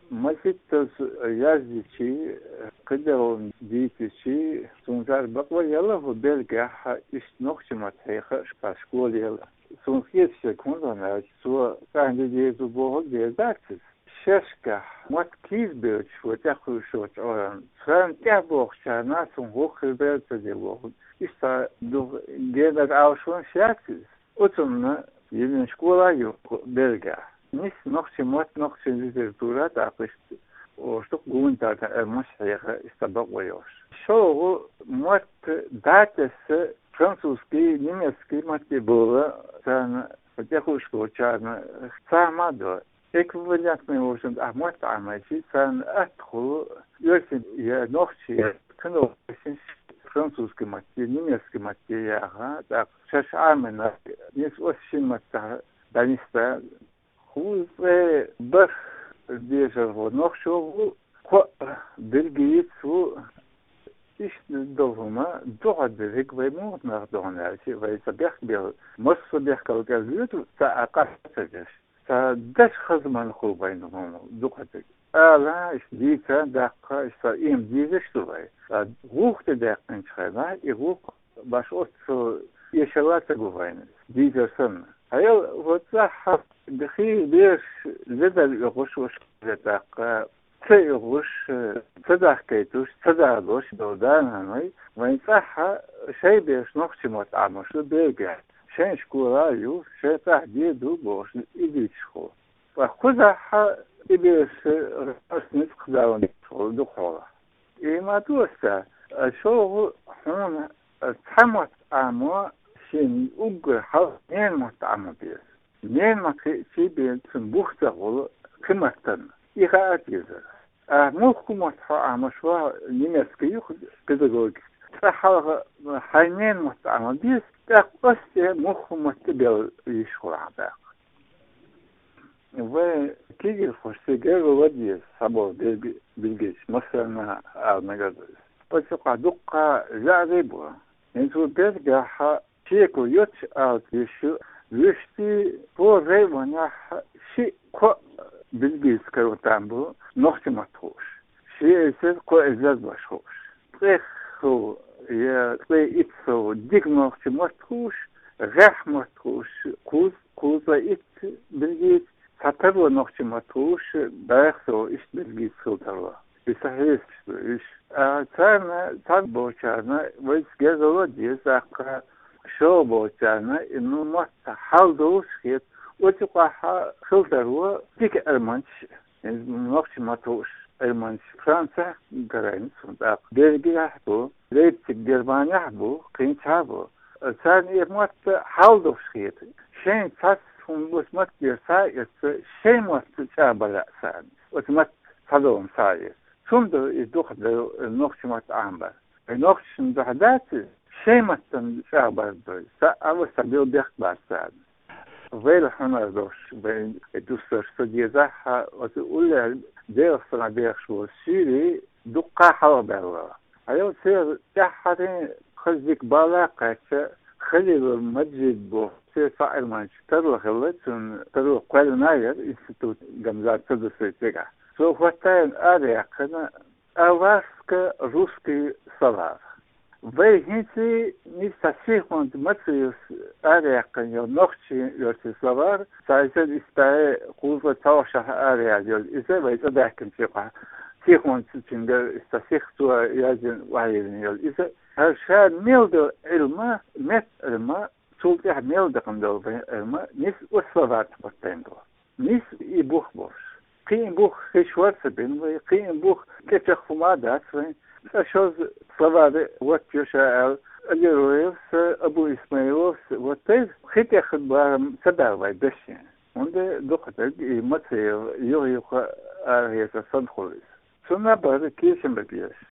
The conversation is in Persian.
Masittas yazdici, قدروا ديتشي سونزار بقوى يلا هو بلقى إيش نقش ما تحيخ شقول يلا سونسيت شكون أنا سو كان جيزو بوه جيزاتس ششكة ما تكيز بيرش وتأخذ شوت أوران فان تأبوخ شانا سون هو خبرت تجيبوه إيش دو جيزات أوشون شاكس أتمنى يبين شقولا يو بلقى نيس نقش ما نقش ليتراتورة تعقشت وشتوك قوين تاتا مش حيخة استبق ويوش شو موت داتس فرنسوسكي نيمسكي ماتي بولا سان فتيخوش كوشان ساما دو эквивалент موشن موت عماشي سان أدخل يرسل يا نوخشي كنو فرنسوسكي ماتي نيمسكي ماتي ياها دا شاش عامنا نيس وشين ماتا دانيستا خوز بخ ديجا نوخشو كو بلغيت سو إيش دوما دوغد ذيك ويموت نردونا شيء ويسبيح بير مص صبيح كالكاليوت ساقاس تجش سادش خزمان خو بينهم دوغد لا إيش ديكا دقة إيش إيم ديزش توي روح تدق إنشخنا يروح باش أوت يشلات جوين ديجا سن هيا وتصح بخير بيش زدل يغش وش دقة تيغوش تدع كيتوش تدع دوش دودان هنوي وينصح شيء بيش نقش مطعمش بيرجع شين شكورايو شيء تحديدو بوش إبيشخو وخزح إبيش رأس قدرون يدخل دخوله إما توسع شو هون تحمت عمو شين أجر حين مطعم بيش مين ما في بين تنبوخ تغول كمتن إيقاعات يزر موكو مشروع نيمسكي بيداغوجي تحاول حينين مطعم بيس تقص موكو متبل يشغل عباق وكيجي الفرسيجر ودي صبور بالجيش مثلا المجازس بس قدوقة زعريبوا انتو بيرجع شيكو يوتش يشو ويشتي بوري ونح شيء كو بالجيس كروتامبو نوختي مطروش شيء يصير كو إزاز بشوش تخو يا تلاقي إتسو ديك نوختي مطروش غاح مطروش كوزا إت بالجيس ساتروا نوختي مطروش بايخسو إش بالجيس سوتروا بسهيس إش تان بوشانا ويس جازو ديس أقا شو بوشانا إنه ما تحال دوش خيط وتقع خلطة هو تيك ألمانش نوخش مطوش ألمانش فرنسا قرين سنداق بلغيا حبو ليبتك جرمانيا حبو قين حبو سان إيمات حال دوش خيط شين تاس فنبوس مات بيرسايس شين مات شابلا سان وتمات صدوم سايس سندو يدوخ نوخش مات عامبر نوخش ندوحدات شين مات شابلا دوي سأعوى سبيل بيخ بارسان ويل حنا دوش بين دوستر سديزها وتقول دير صنع دير شو سيري دقة حربة أيوة سير تحتين خزيك بالاقة خلي المسجد بو سير فاعل مانش تروح خلت تروح قال ناير إنستيتوت جمزات تدرس تيجا سو فتاين أريقنا أواسك روسكي صلاة وهنتي نستطيعون ماتريوس أريقن يو نوختي يوتي صلاة سايزد إستاي قوة توشة أريق يول إذا وإذا بحكم تيخون تتنجر استطيعتوا يازن وعيرن يول إذا هالشان ميلدو علما مت علما سلطح ميلدو قندو علما نس وصلاة بطيندو نس إبوخ بوش قيم بوخ خشوات سبين وقيم بوخ كتخفو مادات شوز صلاة وقت يشاء اليرويس أبو إسماعيلوس وطيب خيط ياخد بارم سبع ويبشين ونده دقتك مصير يغيق آرية صدخوليس ثم بعد كيسم ببيش